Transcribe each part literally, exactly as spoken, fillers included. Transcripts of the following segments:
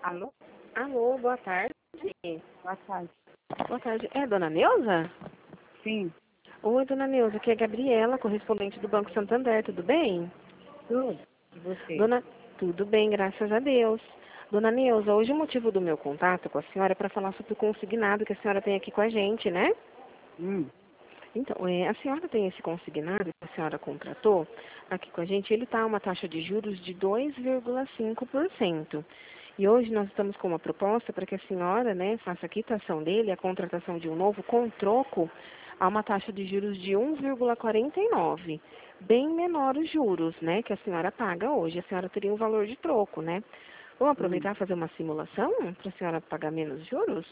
Alô? Alô, boa tarde. Boa tarde. Boa tarde. É a dona Neuza? Sim, Oi, dona Neuza, aqui é a Gabriela, correspondente do Banco Santander, tudo bem? tudo. E você? Dona, tudo bem, graças a Deus. Dona Neuza, hoje o motivo do meu contato com a senhora é para falar sobre o consignado que a senhora tem aqui com a gente, né? Hum, Então, é, a senhora tem esse consignado que a senhora contratou aqui com a gente, ele está a uma taxa de juros de dois vírgula cinco por cento. E hoje nós estamos com uma proposta para que a senhora, né, faça a quitação dele, a contratação de um novo com troco a uma taxa de juros de um vírgula quarenta e nove. Bem menor os juros, né, que a senhora paga hoje. A senhora teria um valor de troco, né? Vamos hum. aproveitar e fazer uma simulação para a senhora pagar menos juros?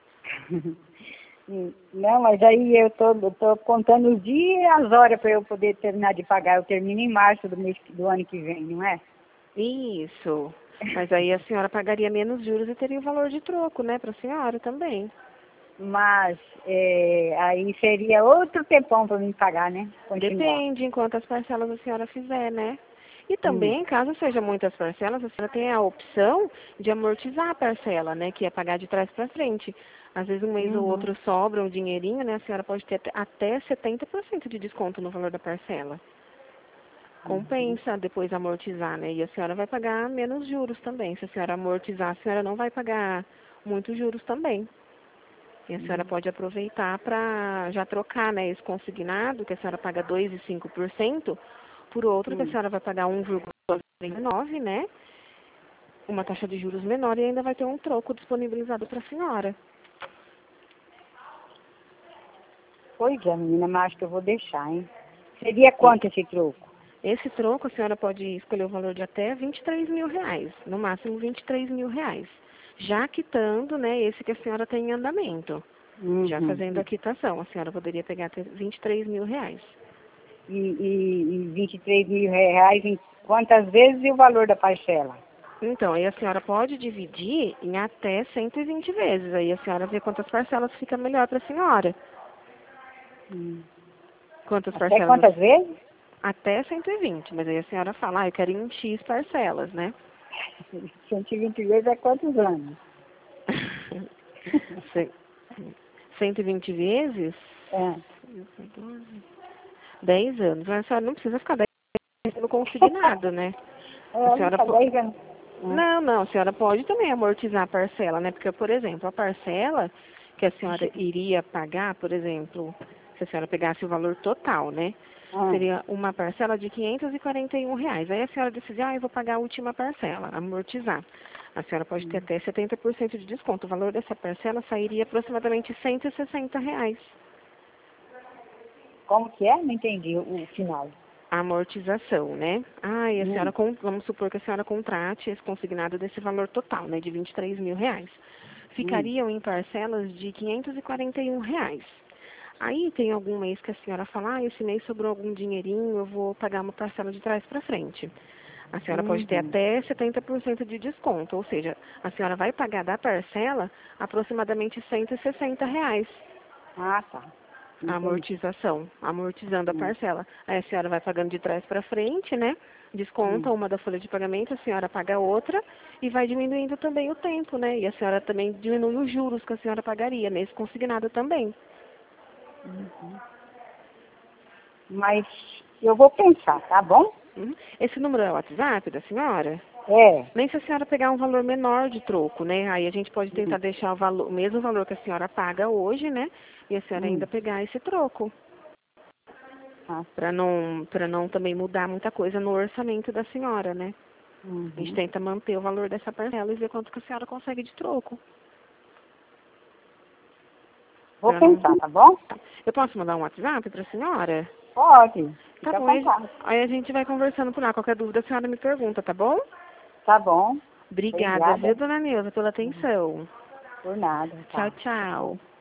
Hum, Não, mas aí eu tô, eu tô contando os dias e as horas para eu poder terminar de pagar. Eu termino em março do mês do ano que vem, não é? Isso. Mas aí a senhora pagaria menos juros e teria o valor de troco, né, para a senhora também. Mas é, aí seria outro tempão para mim pagar, né? Continuar. Depende em quantas parcelas a senhora fizer, né? E Hum, também, caso seja muitas parcelas, a senhora tem a opção de amortizar a parcela, né, que é pagar de trás para frente. Às vezes um mês ou uhum, outro sobra um dinheirinho, né, a senhora pode ter até até setenta por cento de desconto no valor da parcela. uhum, Compensa depois amortizar, né? E a senhora vai pagar menos juros também. Se a senhora amortizar, a senhora não vai pagar muitos juros também. E a senhora uhum, pode aproveitar para já trocar, né, esse consignado, que a senhora paga dois vírgula cinco por cento, por outro que a hum. senhora vai pagar um vírgula quarenta e nove, né? Uma taxa de juros menor e ainda vai ter um troco disponibilizado para a senhora. Pois é, menina, mas acho que eu vou deixar, hein? Seria E quanto esse troco? esse troco a senhora pode escolher o valor de até vinte e três mil reais, no máximo vinte e três mil reais. Já quitando, né, esse que a senhora tem em andamento. Já Uhum. fazendo a quitação, a senhora poderia pegar até vinte e três mil reais. E, e, e vinte e três mil reais em quantas vezes e o valor da parcela? Então, aí a senhora pode dividir em até cento e vinte vezes. Aí a senhora vê quantas parcelas fica melhor para a senhora. Hum. Quantas Até parcelas? quantas vezes? Até cento e vinte. Mas aí a senhora fala, ah, eu quero em X parcelas, né? cento e vinte vezes é quantos anos? Ce- cento e vinte vezes? É. dez anos. Mas a senhora não precisa ficar dez anos no consignado, né? A É, não senhora tá po- dez anos. É. Não, não, a senhora pode também amortizar a parcela, né? Porque, por exemplo, a parcela que a senhora iria pagar, por exemplo, se a senhora pegasse o valor total, né? Ah, Seria uma parcela de quinhentos e quarenta e um reais. Aí a senhora decide, ah, eu vou pagar a última parcela, amortizar. A senhora pode ter até setenta por cento de desconto. O valor dessa parcela sairia aproximadamente cento e sessenta reais. como que é? Não entendi o, o final. A amortização, né? Ah, e a Hum, senhora, con- vamos supor que a senhora contrate esse consignado desse valor total, né, de vinte e três mil reais. hum, Ficariam em parcelas de quinhentos e quarenta e um reais. Aí tem algum mês que a senhora fala, ah, esse mês sobrou algum dinheirinho, eu vou pagar uma parcela de trás para frente. A senhora pode ter uhum. até setenta por cento de desconto, ou seja, a senhora vai pagar da parcela aproximadamente cento e sessenta reais. Ah, tá. A Entendi. amortização, amortizando a Hum, parcela. Aí a senhora vai pagando de trás para frente, né? Desconta hum, uma da folha de pagamento, a senhora paga outra e vai diminuindo também o tempo, né? E a senhora também diminui os juros que a senhora pagaria nesse consignado também. uhum. Mas eu vou pensar, tá bom? Uhum. Esse número é o WhatsApp da senhora? É. Nem se a senhora pegar um valor menor de troco, né? Aí a gente pode Hum, tentar deixar o, valor, o mesmo valor que a senhora paga hoje, né? E a senhora hum. ainda pegar esse troco. Ah, Para não, para não também mudar muita coisa no orçamento da senhora, né? A gente uhum. tenta manter o valor dessa parcela e ver quanto que a senhora consegue de troco. Vou Pra não... pensar, tá bom? Eu posso mandar um WhatsApp para a senhora? Pode. Tá Fica à bom, aí, vontade. aí a gente vai conversando por lá. Qualquer dúvida a senhora me pergunta, tá bom? Tá bom. Obrigada, viu, Obrigada. dona Neuza, pela Uhum. atenção. Por nada, Tchau, tá. tchau.